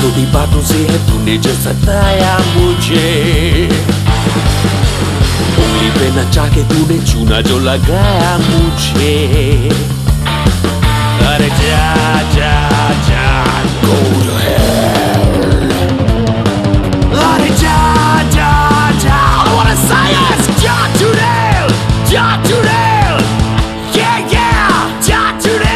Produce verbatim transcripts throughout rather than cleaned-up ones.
छोटी बातों से है तूने जो सताया मुझे, उंगली पे नचा के तूने चूना जो लगाया मुझे। अरे जा जा जा go to hell। अरे जा जा जा all I wanna say is जा to hell, जा to hell, yeah yeah, जा to hell।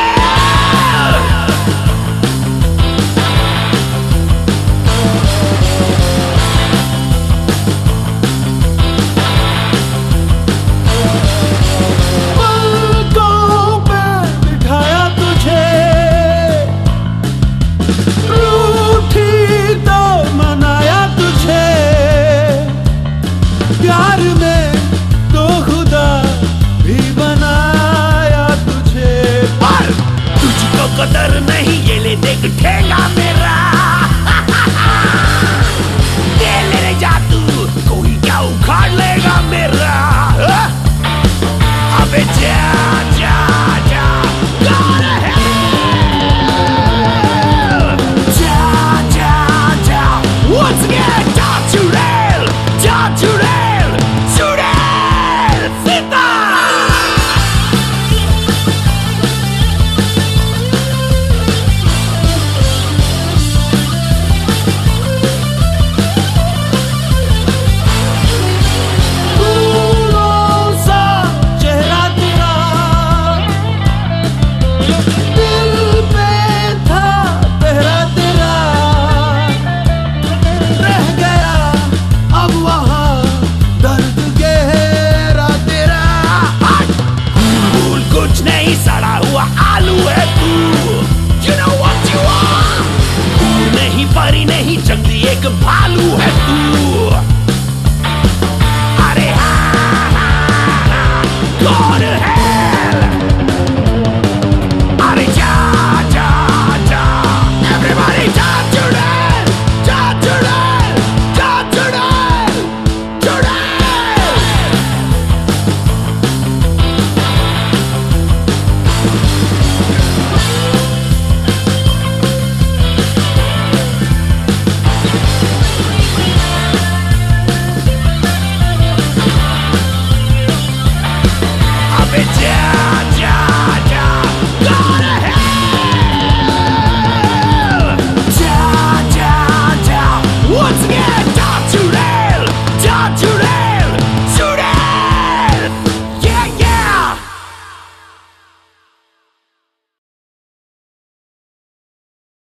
प्यार में तो खुदा भी बनाया तुझे, पर तुझको कदर नहीं ये ले देख ठेंगा मेरा। दे ले रे जादू कोई क्या उखाड़ लेगा मेरा। अबे जा जा जा go to hell। जा जा जा once again जा to hell, जा to hell। सड़ा हुआ आलू है तू, you know what you are। फूल नहीं परी नहीं जंगली एक भालू है तू। अरे हाँ हाँ हाँ